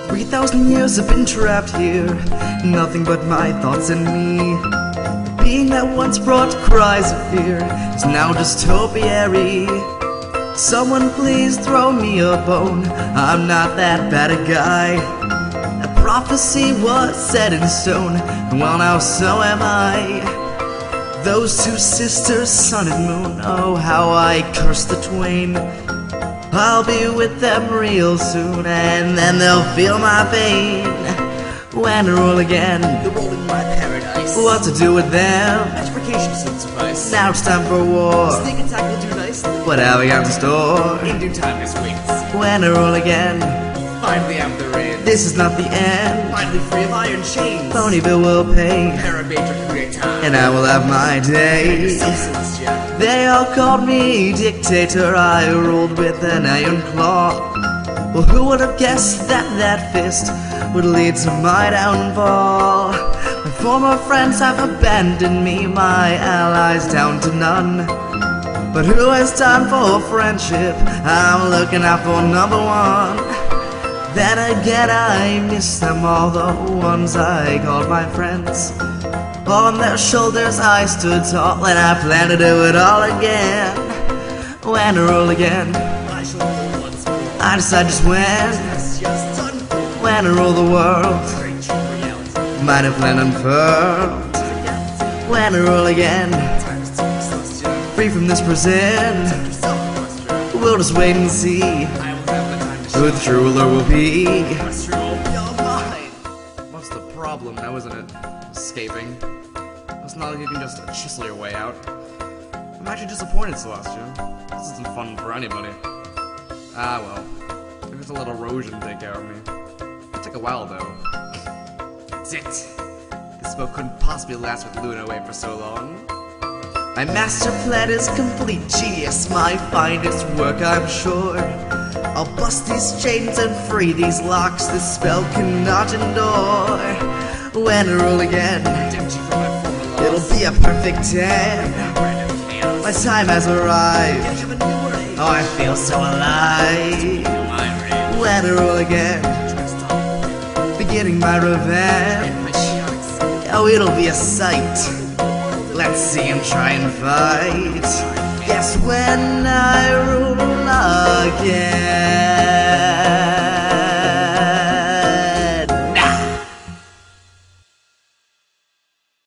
3,000 years have been trapped here, nothing but my thoughts and me. Being that once brought cries of fear is now just topiary. Someone please throw me a bone, I'm not that bad a guy. A prophecy was set in stone, well now so am I. Those two sisters, sun and moon, oh how I curse the twain. I'll be with them real soon, and then they'll feel my pain. When I roll again, the roll in my paradise. What to do with them? Petrification should suffice. Now it's time for war. Sneak attack will do nicely. What have we got in store? In due time, Miss Wings. When I roll again, Finally I'm the rain. this is not the end. Finally free of iron chains. Ponyville will pay, Parabator create time. and I will have my day. Substance, yeah. They all called me dictator, I ruled with an iron claw. Well, who would have guessed that that fist would lead to my downfall? My former friends have abandoned me, my allies down to none. But who has time for friendship? I'm looking out for number one. Then again I miss them all, the ones I called my friends. On their shoulders I stood tall, and I plan to do it all again. When I roll again, I shall roll once more. I decide just when. Yes, yes, done for. When I roll the world, Great reality. might have plan unfurled. When I roll again, Times two, Celestia. free from this prison, Yourself, Equestria. we'll just wait and see I will have the time to who the true ruler will be. Equestria will be all mine. What's the problem now, isn't it? Escaping. It's not like you can just chisel your way out. I'm actually disappointed, Celestia. This isn't fun for anybody. Ah well. Maybe it's a little erosion take care of me. It'll take a while though. That's it. This boat couldn't possibly last with Luna away for so long. My master plan is complete, genius, my finest work I'm sure. I'll bust these chains and free these locks this spell cannot endure. When I roll again, Redemption from my former loss. it'll be a perfect 10. Random chaos. My time has arrived. Give him a new ray. Oh, I feel so alive. My ray. When I roll again, Dressed up. beginning my revenge. My shionic skin. Oh, it'll be a sight. Let's see him try and fight. Yes, when I rule